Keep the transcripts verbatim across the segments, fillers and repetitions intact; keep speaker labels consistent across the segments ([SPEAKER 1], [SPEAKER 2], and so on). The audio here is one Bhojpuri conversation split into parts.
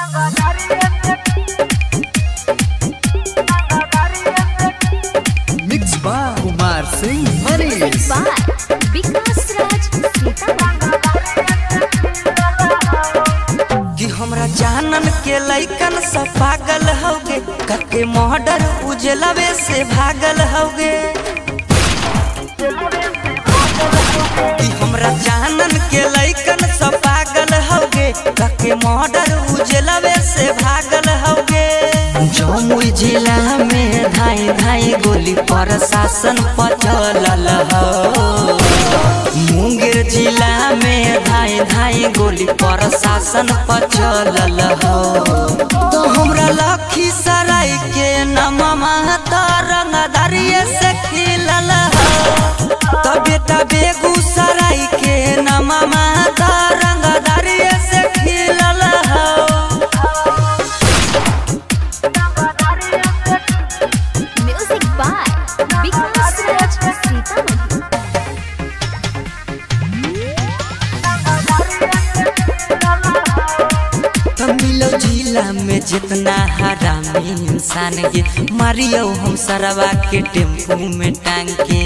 [SPEAKER 1] मिक्स बाय कुमार सिंह मनीष
[SPEAKER 2] विकास राज
[SPEAKER 3] कि हमरा जानन के लइकन सब पागल होगे कके मर्डर उजलवे से भागल होगे कि हमरा जानन के लइकन सब पागल होगे कके मर्डर उजलवे से भागल होगे जमुई जिला में धाई धाई गोली प्रशासन पचलल हो मुंगेर जिला में धाई धाई गोली प्रशासन पचलल हो तो हमरा लखीसराय के नममा तरंगदारिये से खिलल हो तो बेटा बेगूसराय के नममा तरंगदारिये से खिलल हो।
[SPEAKER 2] म्यूजिक बाय विकास राज
[SPEAKER 3] तमिलो जिला में जितना हरामी इंसान ये मारियो हम सरवा के टेम्पू में टांग के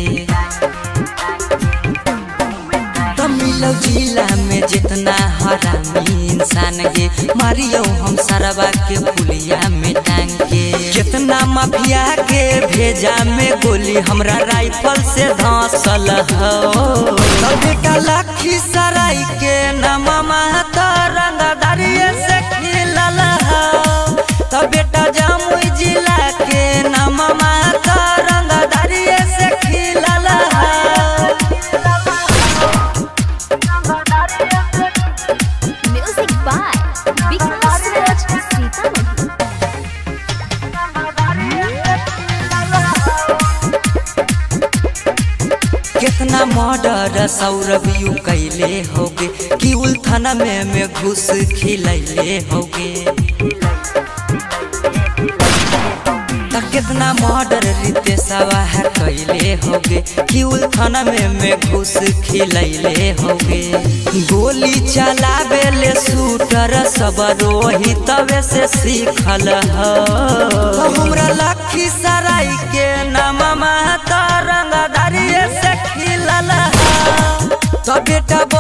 [SPEAKER 3] तमिलो जिला में जितना हरामी इंसान ये मारियो हम सरवा के पुलिया में टांग के कितना माफिया के भेजा में गोली हमरा राइफल से धंसल हो तो बेटा लखीसराय के नममा तरंगदारिये से खिलल हो तो बेटा जमुई जिला के नममा तरंगदारिये से खिलल हो।
[SPEAKER 2] म्यूजिक बाय विकास राज
[SPEAKER 3] कितना मर्डर सौरभ यू कैले होगे कि उल्थना में में घुस खिलैले होगे कितना मर्डर रितेशवा कैले होगे कि उल्थना में में घुस खिलैले होगे गोली चलावे ले शूटर सब रोही तवे से सीखल हो हमरा लखीसराय के नममा तरंगदारिये से खिलल हो तो बेटा